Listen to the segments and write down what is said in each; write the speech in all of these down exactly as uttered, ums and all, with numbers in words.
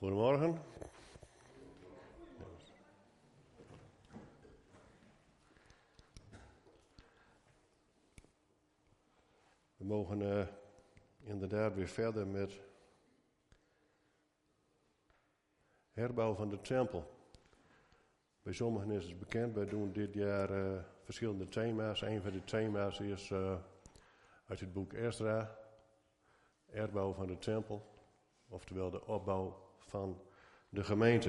Goedemorgen. We mogen uh, inderdaad weer verder met herbouw van de tempel. Bij sommigen is het bekend, wij doen dit jaar uh, verschillende thema's. Een van de thema's is uh, uit het boek Esdra, herbouw van de tempel, oftewel de opbouw van de gemeente.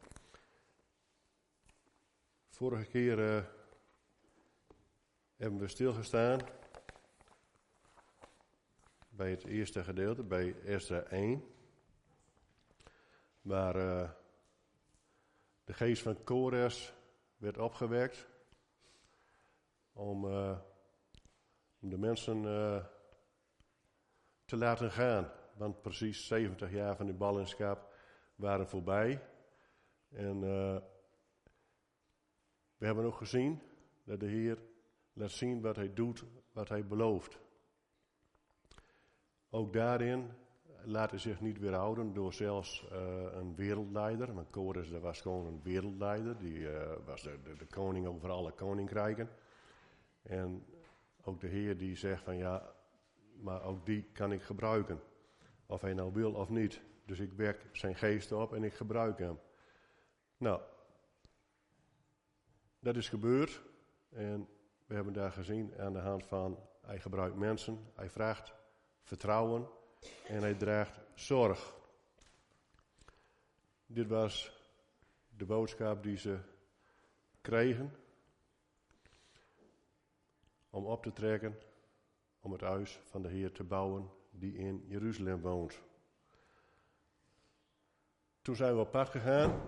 Vorige keer uh, hebben we stilgestaan bij het eerste gedeelte, bij Esdra één, waar uh, de geest van Kores werd opgewekt om, uh, om de mensen uh, te laten gaan. Want precies zeventig jaar van de ballingschap waren voorbij. En uh, we hebben ook gezien dat de Heer laat zien wat hij doet, wat hij belooft. Ook daarin laat hij zich niet weerhouden door zelfs uh, een wereldleider. Want Kores dat was gewoon een wereldleider. Die uh, was de, de, de koning over alle koninkrijken. En ook de Heer die zegt van ja, maar ook die kan ik gebruiken. Of hij nou wil of niet. Dus ik wek zijn geest op en ik gebruik hem. Nou, dat is gebeurd. En we hebben daar gezien aan de hand van, hij gebruikt mensen, hij vraagt vertrouwen en hij draagt zorg. Dit was de boodschap die ze kregen om op te trekken, om het huis van de Heer te bouwen die in Jeruzalem woont. Toen zijn we op pad gegaan.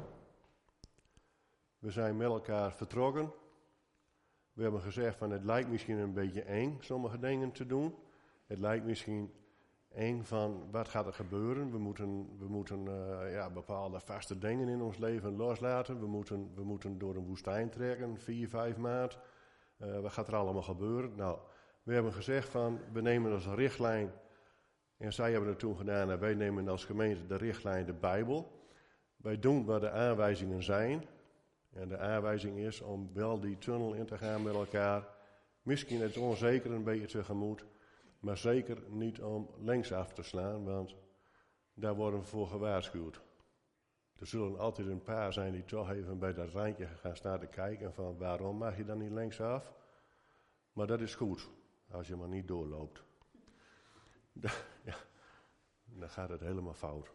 We zijn met elkaar vertrokken. We hebben gezegd van het lijkt misschien een beetje eng sommige dingen te doen. Het lijkt misschien eng van wat gaat er gebeuren. We moeten, we moeten uh, ja, bepaalde vaste dingen in ons leven loslaten. We moeten, we moeten door een woestijn trekken, vier, vijf maand. Uh, wat gaat er allemaal gebeuren? Nou, we hebben gezegd van we nemen als richtlijn. En zij hebben het toen gedaan en wij nemen als gemeente de richtlijn de Bijbel. Wij doen wat de aanwijzingen zijn. En de aanwijzing is om wel die tunnel in te gaan met elkaar. Misschien het onzeker een beetje tegemoet. Maar zeker niet om linksaf te slaan, want daar worden we voor gewaarschuwd. Er zullen altijd een paar zijn die toch even bij dat randje gaan staan te kijken van waarom mag je dan niet linksaf? Maar dat is goed, als je maar niet doorloopt. Ja, dan gaat het helemaal fout.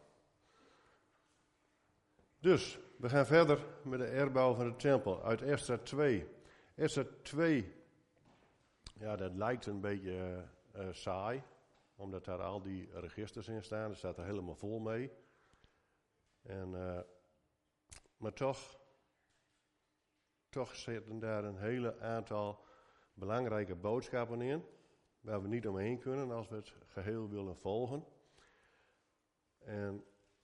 Dus, we gaan verder met de herbouw van de tempel uit Esdra twee. Esdra twee, ja, dat lijkt een beetje uh, saai, omdat daar al die registers in staan. Er staat er helemaal vol mee. En, uh, maar toch, toch zitten daar een hele aantal belangrijke boodschappen in, waar we niet omheen kunnen als we het geheel willen volgen. En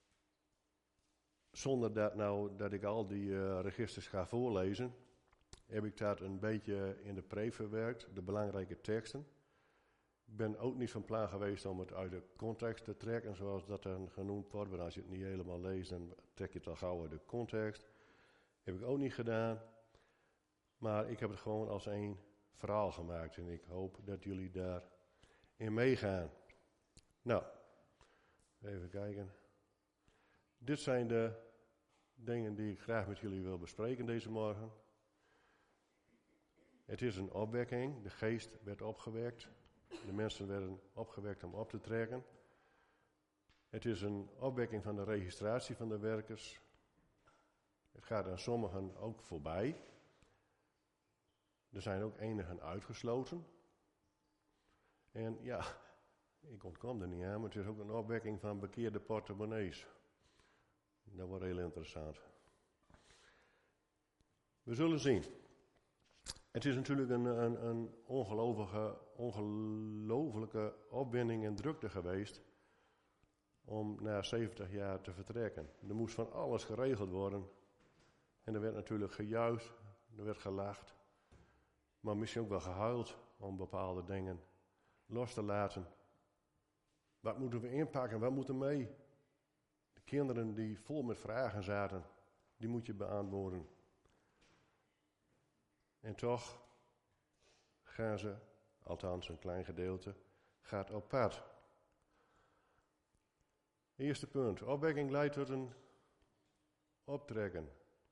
zonder dat, nou, dat ik al die uh, registers ga voorlezen, heb ik dat een beetje in de preek verwerkt, de belangrijke teksten. Ik ben ook niet van plan geweest om het uit de context te trekken, zoals dat dan genoemd wordt. Maar als je het niet helemaal leest, dan trek je het al gauw uit de context. Heb ik ook niet gedaan. Maar ik heb het gewoon als één verhaal gemaakt en ik hoop dat jullie daarin meegaan. Nou, even kijken. Dit zijn de dingen die ik graag met jullie wil bespreken deze morgen. Het is een opwekking. De geest werd opgewekt. De mensen werden opgewekt om op te trekken. Het is een opwekking van de registratie van de werkers. Het gaat aan sommigen ook voorbij. Er zijn ook enigen uitgesloten. En ja, ik ontkom er niet aan, maar het is ook een opwekking van bekeerde portemonnees. Dat wordt heel interessant. We zullen zien. Het is natuurlijk een, een, een ongelooflijke, ongelooflijke opwinding en drukte geweest om na zeventig jaar te vertrekken. Er moest van alles geregeld worden. En er werd natuurlijk gejuicht, er werd gelacht, maar misschien ook wel gehuild om bepaalde dingen los te laten. Wat moeten we inpakken, wat moet er mee? kinderen die vol met vragen zaten, die moet je beantwoorden. En toch gaan ze, althans een klein gedeelte, gaat op pad. Eerste punt. Opwekking leidt tot een optrekken.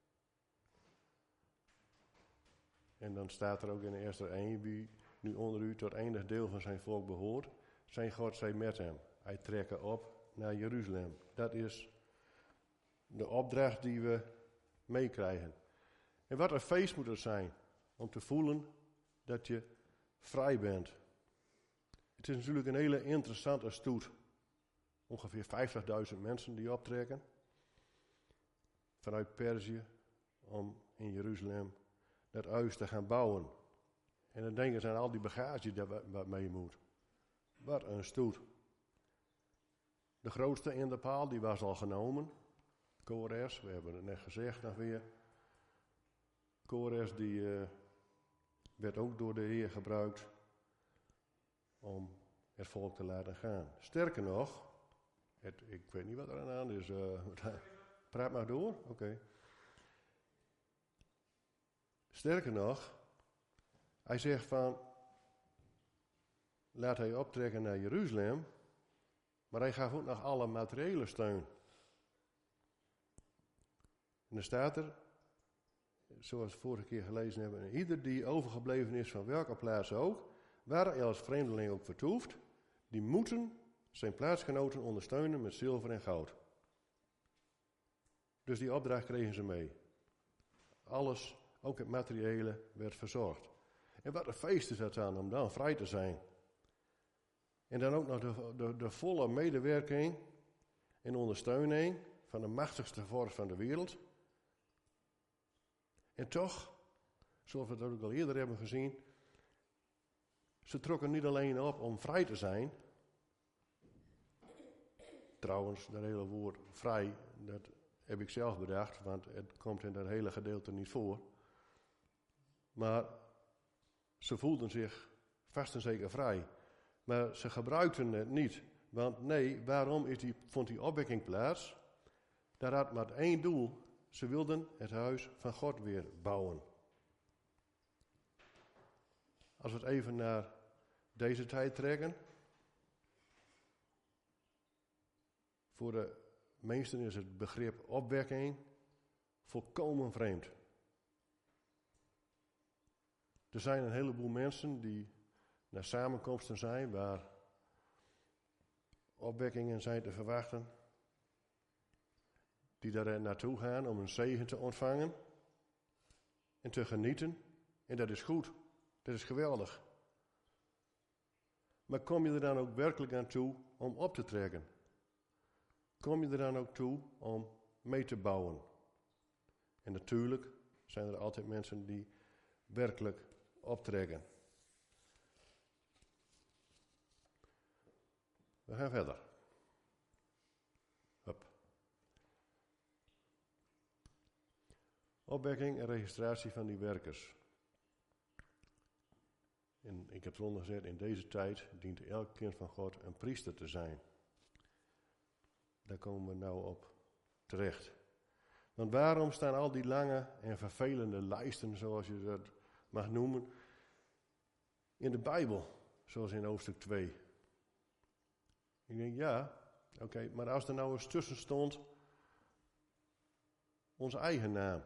En dan staat er ook in de eerste één, wie nu onder u tot enig deel van zijn volk behoort, zijn God zij met hem. Hij trekken op naar Jeruzalem. Dat is de opdracht die we meekrijgen. En wat een feest moet het zijn om te voelen dat je vrij bent. Het is natuurlijk een hele interessante stoet. Ongeveer vijftigduizend mensen die optrekken vanuit Perzië om in Jeruzalem dat huis te gaan bouwen. En dan denken ze aan al die bagage die wat mee moet. Wat een stoet. De grootste in de paal die was al genomen. Kores, we hebben het net gezegd nog weer. Kores die uh, werd ook door de Heer gebruikt om het volk te laten gaan. Sterker nog, het, ik weet niet wat er aan de hand is. Uh, praat maar door, oké. Okay. Sterker nog, hij zegt van, laat hij optrekken naar Jeruzalem, maar hij gaf ook nog alle materiële steun. En dan staat er, zoals we vorige keer gelezen hebben, ieder die overgebleven is van welke plaats ook, waar hij als vreemdeling ook vertoeft, die moeten zijn plaatsgenoten ondersteunen met zilver en goud. Dus die opdracht kregen ze mee. Alles, ook het materiële, werd verzorgd. En wat een feest is dat dan, om dan vrij te zijn. En dan ook nog de, de, de volle medewerking en ondersteuning van de machtigste vorst van de wereld. En toch, zoals we dat ook al eerder hebben gezien, ze trokken niet alleen op om vrij te zijn. Trouwens, dat hele woord vrij, dat heb ik zelf bedacht, want het komt in dat hele gedeelte niet voor. Maar ze voelden zich vast en zeker vrij. Maar ze gebruikten het niet. Want nee, waarom is die, vond die opwekking plaats? Daar had maar één doel. Ze wilden het huis van God weer bouwen. Als we het even naar deze tijd trekken. Voor de meesten is het begrip opwekking volkomen vreemd. Er zijn een heleboel mensen die naar samenkomsten zijn waar opwekkingen zijn te verwachten. Die daar naartoe gaan om een zegen te ontvangen en te genieten. En dat is goed, dat is geweldig. Maar kom je er dan ook werkelijk aan toe om op te trekken? Kom je er dan ook toe om mee te bouwen? En natuurlijk zijn er altijd mensen die werkelijk optrekken. We gaan verder. Hup. Opwekking en registratie van die werkers. En ik heb eronder gezet, in deze tijd dient elk kind van God een priester te zijn. Daar komen we nou op terecht. Want waarom staan al die lange en vervelende lijsten, zoals je dat mag noemen, in de Bijbel, zoals in hoofdstuk twee? Ik denk, ja, oké, okay, maar als er nou eens tussen stond onze eigen naam.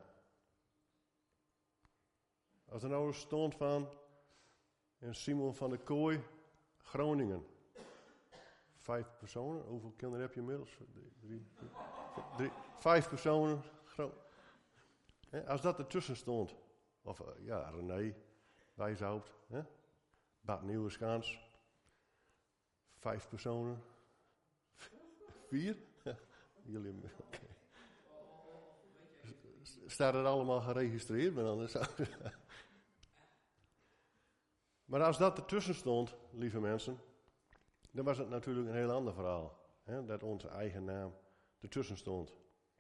Als er nou eens stond van en Simon van der Kooi, Groningen. Vijf personen, hoeveel kinderen heb je inmiddels? Drie, drie, drie, vijf personen. Gro- He, als dat ertussen stond, of uh, ja, René, Wijshoudt, hè? Bart Nieuwenskans, vijf personen. Vier? Jullie, oké. Okay. Staat het allemaal geregistreerd, maar anders zou Maar als dat ertussen stond, lieve mensen, dan was het natuurlijk een heel ander verhaal. Hè? Dat onze eigen naam ertussen stond.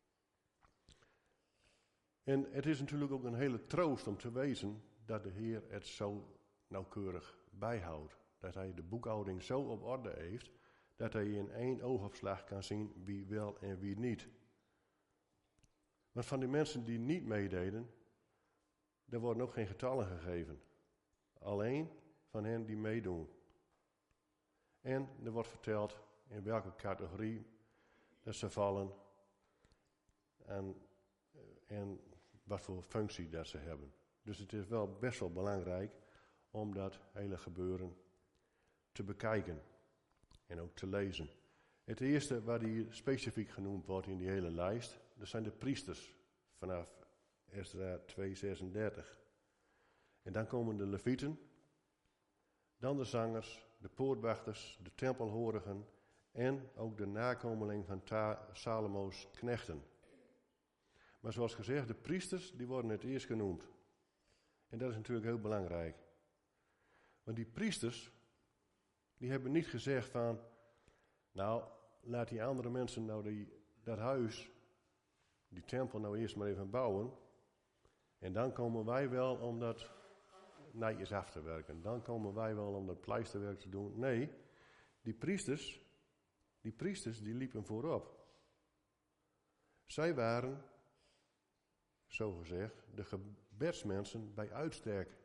En het is natuurlijk ook een hele troost om te weten dat de Heer het zo nauwkeurig bijhoudt. Dat hij de boekhouding zo op orde heeft, dat hij in één oogopslag kan zien wie wel en wie niet. Maar van die mensen die niet meededen, daar worden ook geen getallen gegeven. Alleen van hen die meedoen. En er wordt verteld in welke categorie dat ze vallen en, en wat voor functie dat ze hebben. Dus het is wel best wel belangrijk om dat hele gebeuren te bekijken en ook te lezen. Het eerste wat hier specifiek genoemd wordt in die hele lijst, dat zijn de priesters vanaf Esdra twee zesendertig. En dan komen de levieten, dan de zangers, de poortwachters, de tempelhorigen en ook de nakomeling van Ta- Salomo's knechten. Maar zoals gezegd, de priesters die worden het eerst genoemd. En dat is natuurlijk heel belangrijk. Want die priesters, die hebben niet gezegd van, nou, laat die andere mensen nou die, dat huis, die tempel nou eerst maar even bouwen. En dan komen wij wel om dat netjes af te werken. Dan komen wij wel om dat pleisterwerk te doen. Nee, die priesters, die priesters die liepen voorop. Zij waren, zo gezegd, de gebedsmensen bij uitstek.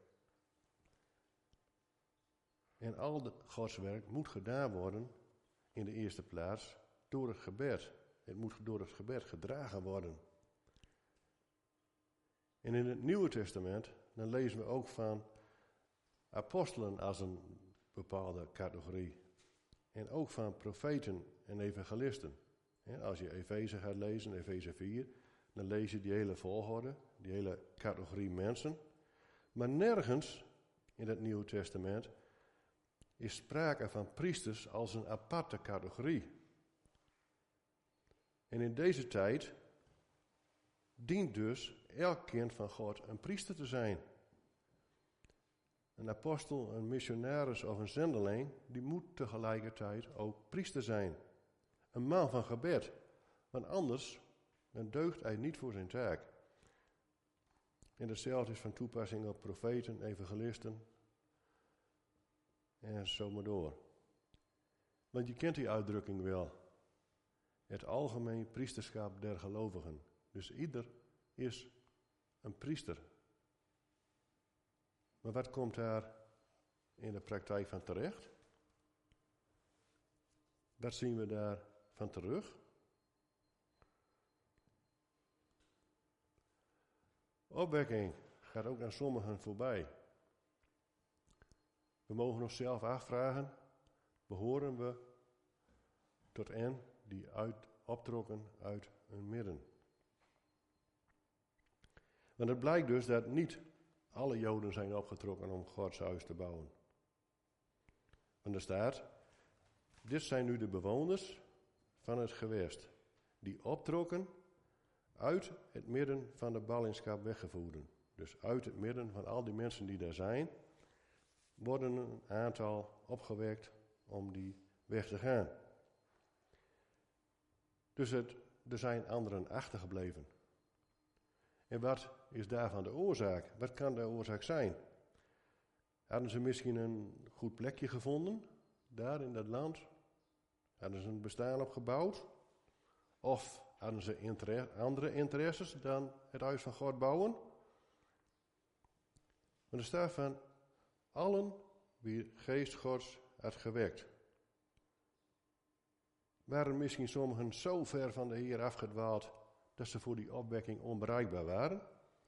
En al het godswerk moet gedaan worden, in de eerste plaats, door het gebed. Het moet door het gebed gedragen worden. En in het Nieuwe Testament, dan lezen we ook van apostelen als een bepaalde categorie. En ook van profeten en evangelisten. Als je Efeze gaat lezen, Efeze vier, dan lees je die hele volgorde, die hele categorie mensen. Maar nergens in het Nieuwe Testament is sprake van priesters als een aparte categorie. En in deze tijd dient dus elk kind van God een priester te zijn. Een apostel, een missionaris of een zendeling, die moet tegelijkertijd ook priester zijn. Een man van gebed, want anders dan deugt hij niet voor zijn taak. En hetzelfde is van toepassing op profeten, evangelisten en zo maar door. Want je kent die uitdrukking wel. Het algemeen priesterschap der gelovigen. Dus ieder is een priester. Maar wat komt daar in de praktijk van terecht? Wat zien we daar van terug? Opwekking gaat ook aan sommigen voorbij. We mogen onszelf afvragen, behoren we tot hen die uit, optrokken uit hun midden? Want het blijkt dus dat niet alle Joden zijn opgetrokken om Gods huis te bouwen. Want er staat, dit zijn nu de bewoners van het gewest, die optrokken uit het midden van de ballingschap weggevoerden. Dus uit het midden van al die mensen die daar zijn, worden een aantal opgewekt om die weg te gaan. Dus het, er zijn anderen achtergebleven. En wat is daarvan de oorzaak? Wat kan de oorzaak zijn? Hadden ze misschien een goed plekje gevonden, daar in dat land? Hadden ze een bestaan opgebouwd? Of hadden ze inter- andere interesses dan het huis van God bouwen? Maar er staat van, allen wie geest Gods had gewekt. Waren misschien sommigen zo ver van de Heer afgedwaald dat ze voor die opwekking onbereikbaar waren?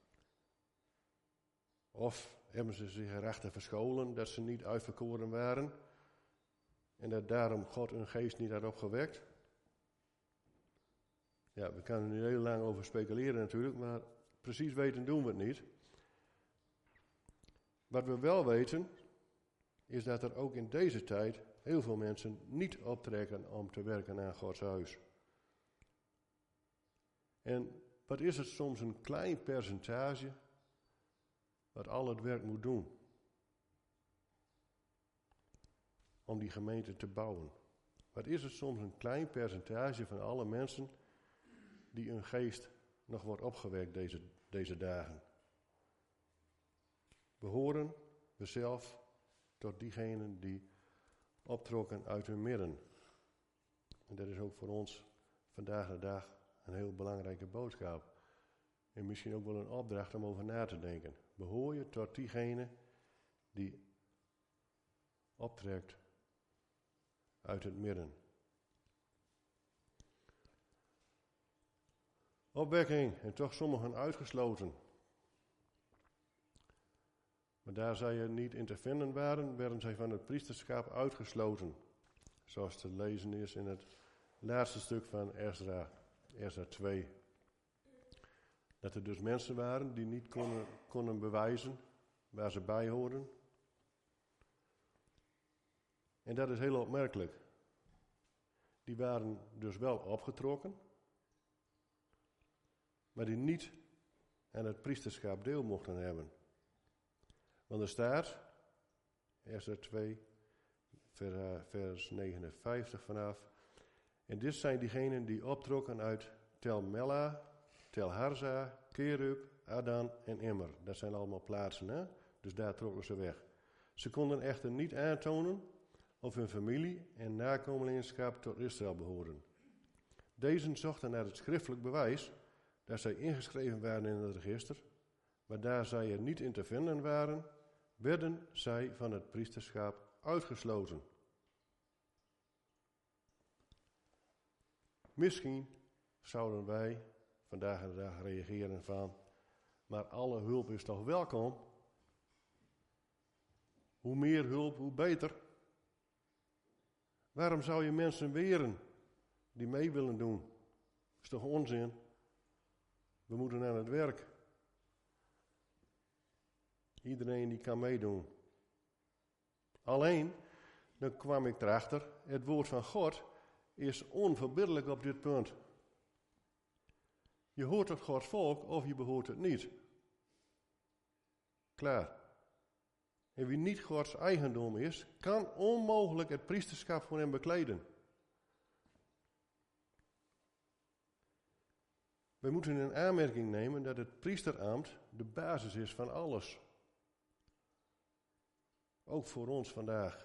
Of hebben ze zich erachter verscholen dat ze niet uitverkoren waren en dat daarom God hun geest niet had opgewekt? Ja, we kunnen er nu heel lang over speculeren natuurlijk, maar precies weten doen we het niet. Wat we wel weten, is dat er ook in deze tijd heel veel mensen niet optrekken om te werken aan Gods huis. En wat is het soms een klein percentage wat al het werk moet doen om die gemeente te bouwen? Wat is het soms een klein percentage van alle mensen die hun geest nog wordt opgewekt deze, deze dagen? Behoren we zelf tot diegenen die optrokken uit hun midden. En dat is ook voor ons vandaag de dag een heel belangrijke boodschap. En misschien ook wel een opdracht om over na te denken. Behoor je tot diegene die optrekt uit het midden. Opwekking, en toch sommigen uitgesloten. Maar daar zij er niet in te vinden waren, werden zij van het priesterschap uitgesloten. Zoals te lezen is in het laatste stuk van Ezra, Ezra twee. Dat er dus mensen waren die niet konden, konden bewijzen waar ze bij hoorden. En dat is heel opmerkelijk. Die waren dus wel opgetrokken, maar die niet aan het priesterschap deel mochten hebben. Want er staat, Ezra twee, vers negenenvijftig vanaf. En dit zijn diegenen die optrokken uit Tel Mela, Tel Harza, Kerub, Adan en Immer. Dat zijn allemaal plaatsen, hè? Dus daar trokken ze weg. Ze konden echter niet aantonen of hun familie en nakomelingschap tot Israël behoorden. Deze zochten naar het schriftelijk bewijs dat zij ingeschreven waren in het register, maar daar zij er niet in te vinden waren, werden zij van het priesterschap uitgesloten. Misschien zouden wij vandaag de dag reageren van, maar alle hulp is toch welkom? Hoe meer hulp, hoe beter. Waarom zou je mensen weren die mee willen doen? Dat is toch onzin? We moeten aan het werk. Iedereen die kan meedoen. Alleen, dan kwam ik erachter, het woord van God is onverbiddelijk op dit punt. Je hoort tot Gods volk of je behoort het niet. Klaar. En wie niet Gods eigendom is, kan onmogelijk het priesterschap voor hem bekleden. We moeten in aanmerking nemen dat het priesterambt de basis is van alles. Ook voor ons vandaag.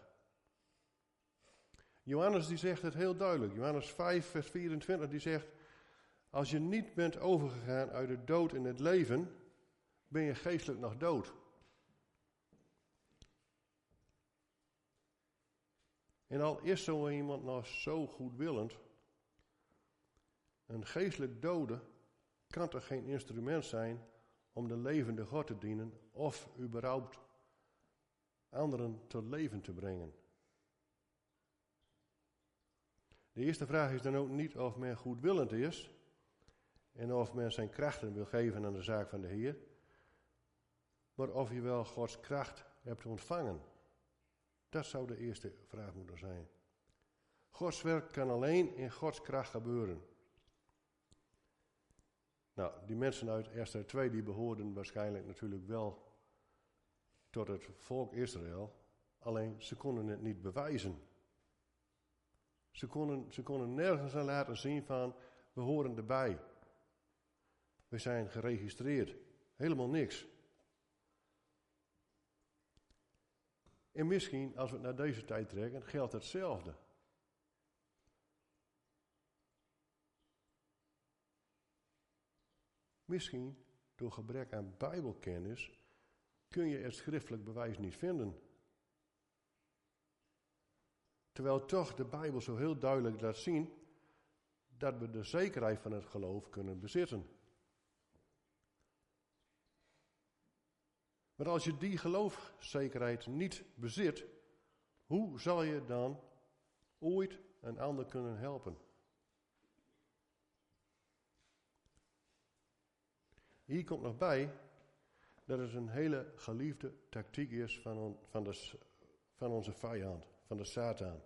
Johannes die zegt het heel duidelijk. Johannes vijf vers vierentwintig die zegt, als je niet bent overgegaan uit de dood in het leven, ben je geestelijk nog dood. En al is zo iemand nog zo goedwillend, een geestelijk dode kan toch geen instrument zijn om de levende God te dienen of überhaupt anderen tot leven te brengen. De eerste vraag is dan ook niet of men goedwillend is en of men zijn krachten wil geven aan de zaak van de Heer, maar of je wel Gods kracht hebt ontvangen. Dat zou de eerste vraag moeten zijn. Gods werk kan alleen in Gods kracht gebeuren. Nou, die mensen uit Ezra twee die behoorden waarschijnlijk natuurlijk wel tot het volk Israël, alleen ze konden het niet bewijzen. Ze konden, ze konden nergens aan laten zien van, we horen erbij. We zijn geregistreerd. Helemaal niks. En misschien, als we het naar deze tijd trekken, geldt hetzelfde. Misschien, door gebrek aan Bijbelkennis, kun je het schriftelijk bewijs niet vinden. Terwijl toch de Bijbel zo heel duidelijk laat zien dat we de zekerheid van het geloof kunnen bezitten. Maar als je die geloofszekerheid niet bezit, hoe zal je dan ooit een ander kunnen helpen? Hier komt nog bij dat het een hele geliefde tactiek is van, on, van, de, van onze vijand, van de Satan.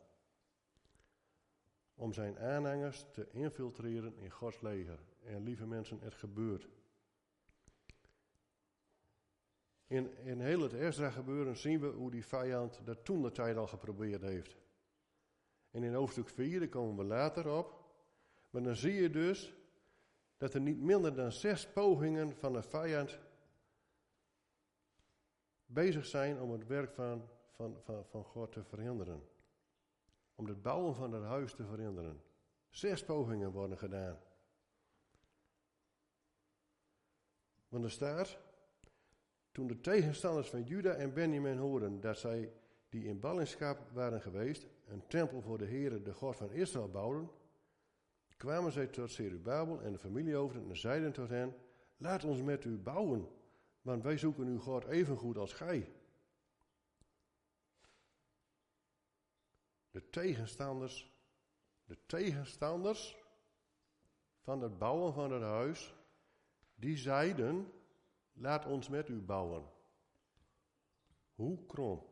Om zijn aanhangers te infiltreren in Gods leger. En lieve mensen, het gebeurt. In, in heel het Ezra gebeuren zien we hoe die vijand dat toen de tijd al geprobeerd heeft. En in hoofdstuk vier, daar komen we later op. Maar dan zie je dus dat er niet minder dan zes pogingen van de vijand bezig zijn om het werk van, van, van, van God te verhinderen. Om het bouwen van het huis te verhinderen. Zes pogingen worden gedaan. Want er staat, toen de tegenstanders van Juda en Benjamin hoorden dat zij die in ballingschap waren geweest, een tempel voor de Heere, de God van Israël, bouwden, kwamen zij tot Zerubabel en de familiehoofden en zeiden tot hen, laat ons met u bouwen, want wij zoeken uw God evengoed als gij. De tegenstanders, de tegenstanders van het bouwen van het huis, die zeiden, laat ons met u bouwen. Hoe krom.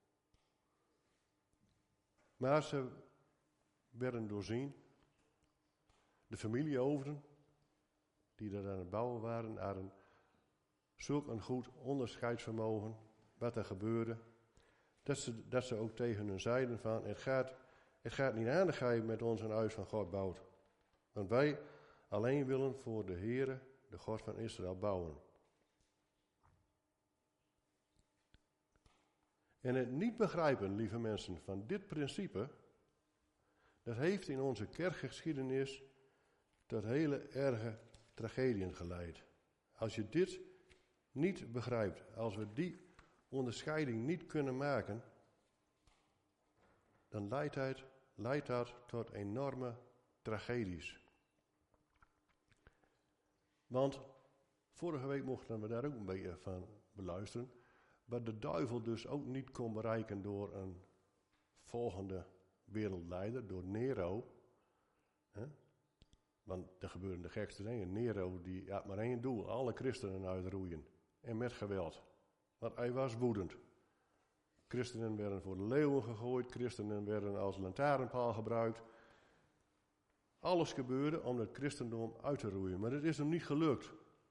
Maar ze werden doorzien. De familiehoofden, die er aan het bouwen waren, hadden zulk een goed onderscheidsvermogen wat er gebeurde, dat ze, dat ze ook tegen hun zeiden van, het gaat, het gaat niet aan dat gij met ons een huis van God bouwt. Want wij alleen willen voor de Heere, de God van Israël, bouwen. En het niet begrijpen, lieve mensen, van dit principe, dat heeft in onze kerkgeschiedenis tot hele erge tragediën geleid. Als je dit niet begrijpt, als we die onderscheiding niet kunnen maken, dan leidt dat, leidt dat tot enorme tragedies. Want vorige week mochten we daar ook een beetje van beluisteren, wat de duivel dus ook niet kon bereiken door een volgende wereldleider, door Nero. Hè? Want er gebeuren de gekste dingen. Nero die had maar één doel, alle christenen uitroeien. En met geweld. Want hij was woedend. Christenen werden voor de leeuwen gegooid, christenen werden als lantaarnpaal gebruikt. Alles gebeurde om het christendom uit te roeien. Maar het is hem niet gelukt.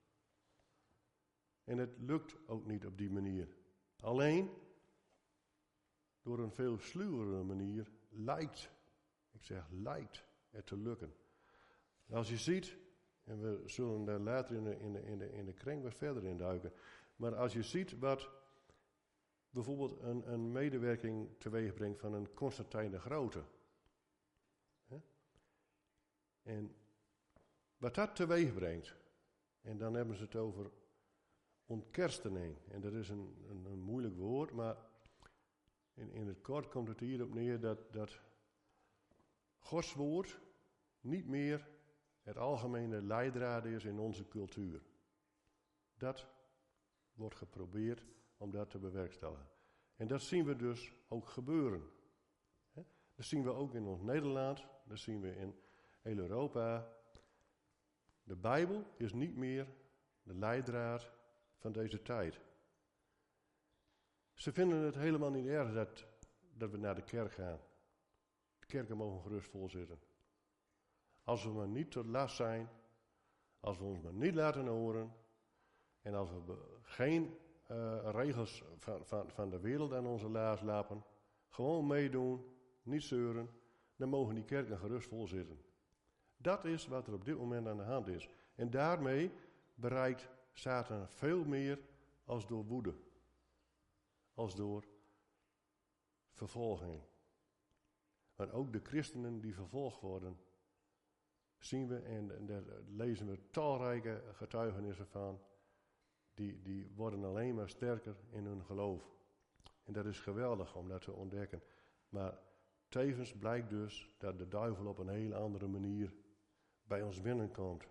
En het lukt ook niet op die manier. Alleen door een veel sluwere manier lijkt, ik zeg lijkt, het te lukken. Als je ziet, en we zullen daar later in de, in de, in de, in de kring wat verder in duiken, maar als je ziet wat bijvoorbeeld een, een medewerking teweeg brengt van een Constantijn de Grote. Hè? En wat dat teweeg brengt, en dan hebben ze het over ontkerstening. En dat is een, een, een moeilijk woord, maar in, in het kort komt het hierop neer dat, dat Gods woord niet meer het algemene leidraad is in onze cultuur. Dat wordt geprobeerd om dat te bewerkstelligen. En dat zien we dus ook gebeuren. Dat zien we ook in ons Nederland, dat zien we in heel Europa. De Bijbel is niet meer de leidraad van deze tijd. Ze vinden het helemaal niet erg dat, dat we naar de kerk gaan. De kerken mogen gerust vol zitten. Als we maar niet tot last zijn, als we ons maar niet laten horen, en als we geen uh, regels van, van, van de wereld aan onze laars lapen, gewoon meedoen, niet zeuren, dan mogen die kerken gerust vol zitten. Dat is wat er op dit moment aan de hand is. En daarmee bereikt Satan veel meer als door woede. Als door vervolging. Maar ook de christenen die vervolgd worden, zien we en daar lezen we talrijke getuigenissen van. Die, die worden alleen maar sterker in hun geloof. En dat is geweldig om dat te ontdekken. Maar tevens blijkt dus dat de duivel op een hele andere manier bij ons binnenkomt.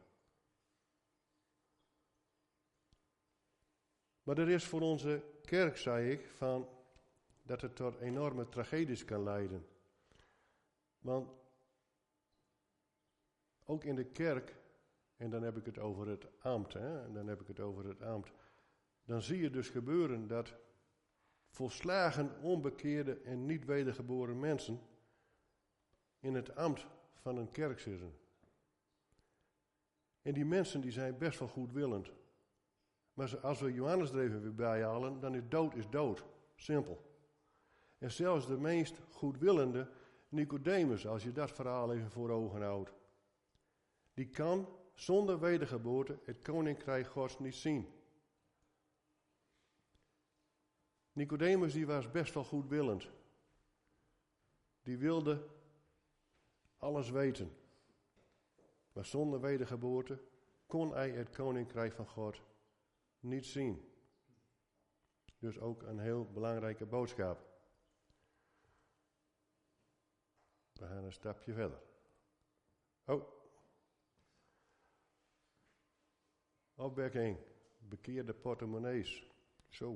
Maar er is voor onze kerk, zei ik, van dat het tot enorme tragedies kan leiden. Want ook in de kerk, en dan heb ik het over het ambt, hè, en dan heb ik het over het ambt, dan zie je dus gebeuren dat volslagen onbekeerde en niet wedergeboren mensen in het ambt van een kerk zitten. En die mensen die zijn best wel goedwillend. Maar als we Johannes er even weer bij halen, dan is dood is dood. Simpel. En zelfs de meest goedwillende Nicodemus, als je dat verhaal even voor ogen houdt, die kan zonder wedergeboorte het koninkrijk Gods niet zien. Nicodemus die was best wel goedwillend. Die wilde alles weten. Maar zonder wedergeboorte kon hij het koninkrijk van God niet zien. Dus ook een heel belangrijke boodschap. We gaan een stapje verder. Oh. Opwekking. Bekeerde portemonnees. Zo.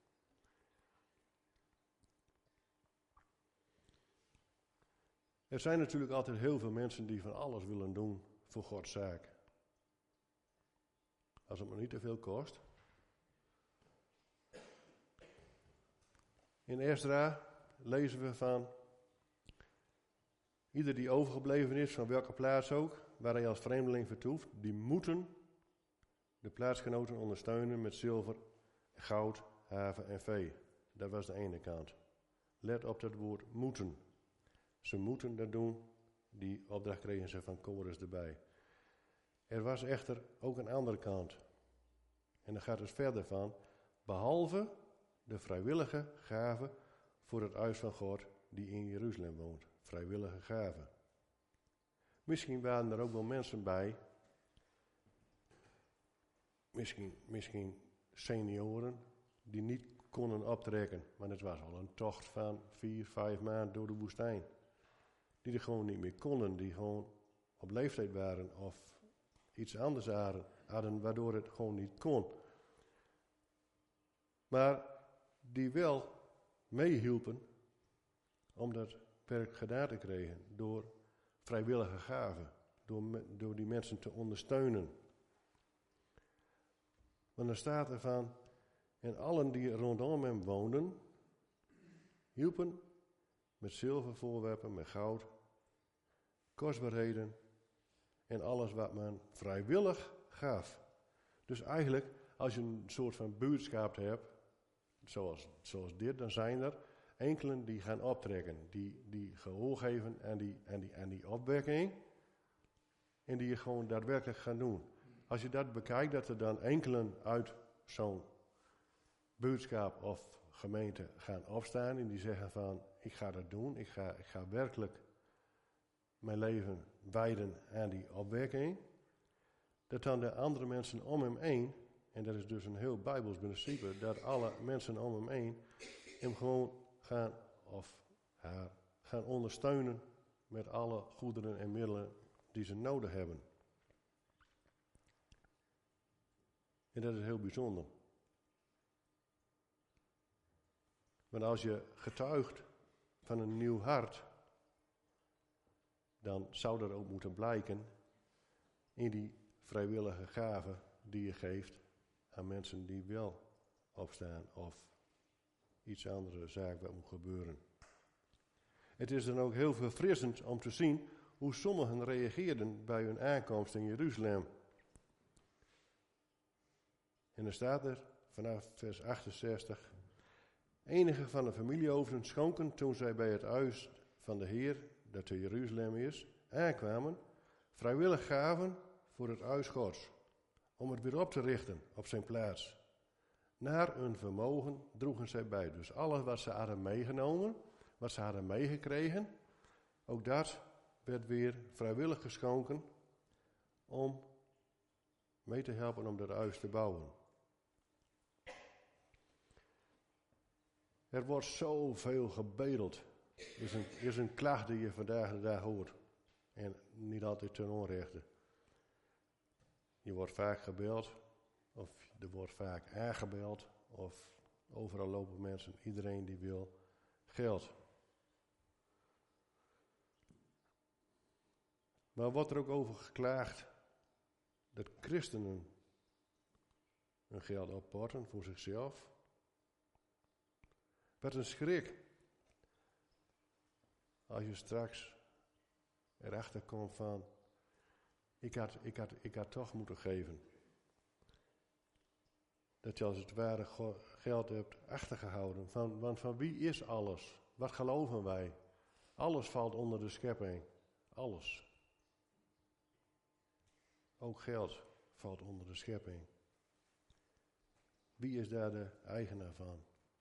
Er zijn natuurlijk altijd heel veel mensen die van alles willen doen voor Gods zaak. Als het maar niet te veel kost. In Esdra lezen we van ieder die overgebleven is, van welke plaats ook, waar hij als vreemdeling vertoeft, die moeten de plaatsgenoten ondersteunen met zilver, goud, haven en vee. Dat was de ene kant. Let op dat woord moeten. Ze moeten dat doen. Die opdracht kregen ze van Kores erbij. Er was echter ook een andere kant. En dan gaat het verder van, behalve de vrijwillige gave voor het huis van God die in Jeruzalem woont. Vrijwillige gave. Misschien waren er ook wel mensen bij, misschien, misschien senioren, die niet konden optrekken. Maar het was al een tocht van vier, vijf maanden door de woestijn. Die er gewoon niet meer konden, die gewoon op leeftijd waren of iets anders hadden, waardoor het gewoon niet kon. Maar die wel meehielpen om dat werk gedaan te krijgen door vrijwillige gaven, door, door die mensen te ondersteunen. Want dan staat er van, en allen die rondom hem woonden, hielpen met zilvervoorwerpen, met goud, kostbaarheden en alles wat men vrijwillig gaf. Dus eigenlijk, als je een soort van buurtschap hebt, zoals, zoals dit, dan zijn er enkelen die gaan optrekken, die, die gehoor geven aan die, aan, die, aan die opwekking en die je gewoon daadwerkelijk gaan doen. Als je dat bekijkt, dat er dan enkelen uit zo'n buurtschap of gemeente gaan opstaan en die zeggen van, ik ga dat doen, ik ga, ik ga werkelijk mijn leven wijden aan die opwekking, dat dan de andere mensen om hem heen, en dat is dus een heel Bijbels principe, dat alle mensen om hem heen hem gewoon gaan, of haar, gaan ondersteunen met alle goederen en middelen die ze nodig hebben. En dat is heel bijzonder. Want als je getuigt van een nieuw hart, dan zou dat ook moeten blijken in die vrijwillige gaven die je geeft aan mensen die wel opstaan of iets andere zaak wat moet gebeuren. Het is dan ook heel verfrissend om te zien hoe sommigen reageerden bij hun aankomst in Jeruzalem. En dan staat er vanaf vers achtenzestig. Enige van de familiehoofden schonken toen zij bij het huis van de Heer, dat te Jeruzalem is, aankwamen, vrijwillig gaven voor het huis Gods, om het weer op te richten op zijn plaats. Naar hun vermogen droegen zij bij. Dus alles wat ze hadden meegenomen, wat ze hadden meegekregen, ook dat werd weer vrijwillig geschonken om mee te helpen om dat huis te bouwen. Er wordt zoveel gebedeld. Is een, is een klacht die je vandaag de dag hoort. En niet altijd ten onrechte. Je wordt vaak gebeld, of er wordt vaak aangebeld, of overal lopen mensen, iedereen die wil geld. Maar wordt er ook over geklaagd dat christenen hun geld opporten voor zichzelf? Wat een schrik. Als je straks erachter komt van, ik had, ik had, ik had toch moeten geven. Dat je als het ware geld hebt achtergehouden. Van, want van wie is alles? Wat geloven wij? Alles valt onder de schepping. Alles. Ook geld valt onder de schepping. Wie is daar de eigenaar van?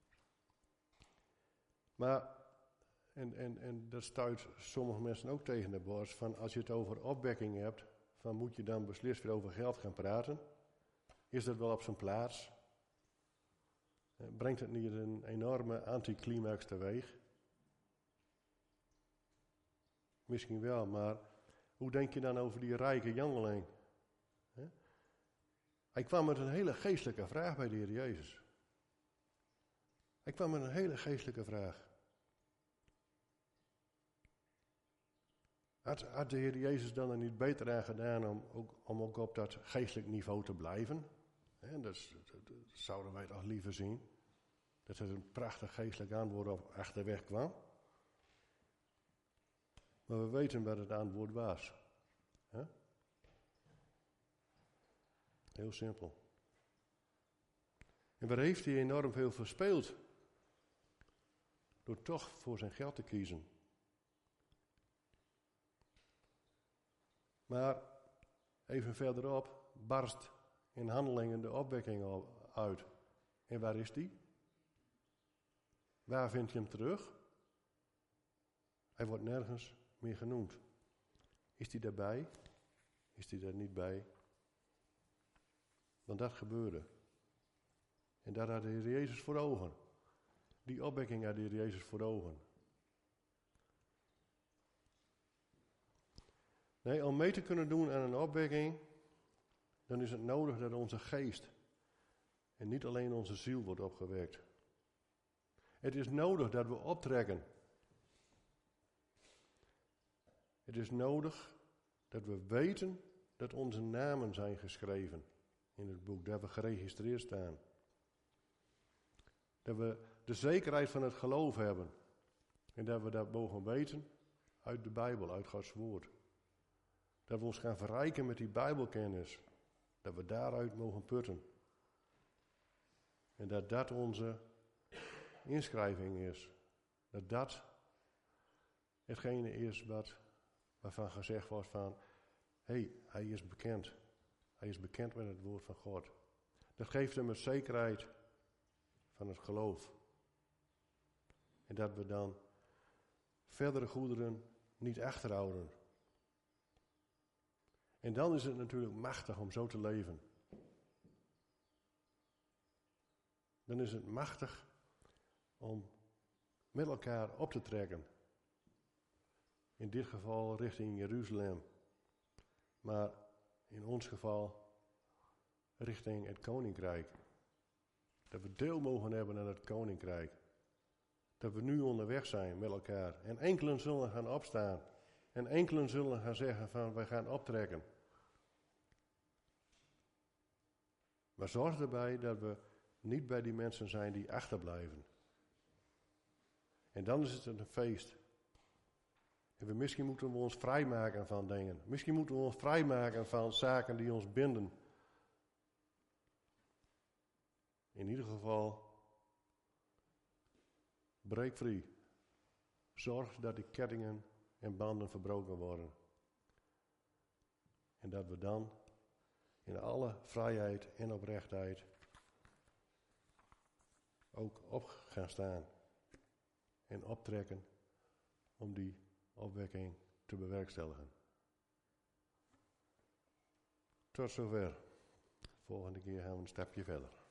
Maar, en, en, en dat stuit sommige mensen ook tegen de borst, van als je het over opwekking hebt, van moet je dan beslist weer over geld gaan praten? Is dat wel op zijn plaats? Brengt het niet een enorme anticlimax teweeg? Misschien wel, maar hoe denk je dan over die rijke jongeling? Hij kwam met een hele geestelijke vraag bij de Heer Jezus. Hij kwam met een hele geestelijke vraag. Had, had de Heer Jezus dan er niet beter aan gedaan om ook, om ook op dat geestelijk niveau te blijven? He, dat, dat, dat zouden wij toch liever zien. Dat er een prachtig geestelijk antwoord op achterweg kwam. Maar we weten wat het antwoord was. He? Heel simpel. En waar heeft hij enorm veel verspeeld? Door toch voor zijn geld te kiezen. Maar even verderop barst in Handelingen de opwekking uit. En waar is die? Waar vind je hem terug? Hij wordt nergens meer genoemd. Is hij daarbij? Is hij daar niet bij? Want dat gebeurde. En daar had de Heer Jezus voor ogen. Die opwekking had de Heer Jezus voor ogen. Nee, om mee te kunnen doen aan een opwekking, dan is het nodig dat onze geest en niet alleen onze ziel wordt opgewekt. Het is nodig dat we optrekken. Het is nodig dat we weten dat onze namen zijn geschreven in het boek, dat we geregistreerd staan. Dat we de zekerheid van het geloof hebben en dat we dat mogen weten uit de Bijbel, uit Gods woord. Dat we ons gaan verrijken met die Bijbelkennis. Dat we daaruit mogen putten. En dat dat onze inschrijving is. Dat dat hetgene is wat, waarvan gezegd wordt van... Hé, hey, hij is bekend. Hij is bekend met het woord van God. Dat geeft hem een zekerheid van het geloof. En dat we dan verdere goederen niet achterhouden. En dan is het natuurlijk machtig om zo te leven. Dan is het machtig om met elkaar op te trekken. In dit geval richting Jeruzalem. Maar in ons geval richting het koninkrijk. Dat we deel mogen hebben aan het koninkrijk. Dat we nu onderweg zijn met elkaar. En enkelen zullen gaan opstaan. En enkelen zullen gaan zeggen van wij gaan optrekken. Maar zorg erbij dat we niet bij die mensen zijn die achterblijven. En dan is het een feest. En we, misschien moeten we ons vrijmaken van dingen. Misschien moeten we ons vrijmaken van zaken die ons binden. In ieder geval, breek vrij. Zorg dat die kettingen en banden verbroken worden. En dat we dan in alle vrijheid en oprechtheid ook op gaan staan en optrekken om die opwekking te bewerkstelligen. Tot zover. Volgende keer gaan we een stapje verder.